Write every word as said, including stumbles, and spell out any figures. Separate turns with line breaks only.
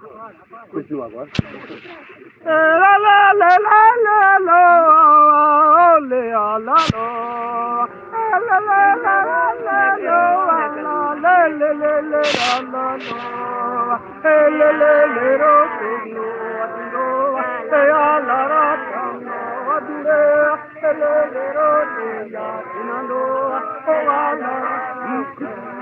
Continua agora.
La la la la la la le la la la la la la la la la le le le la la la le le le ro no no e la ra no adure le le ro ya no o la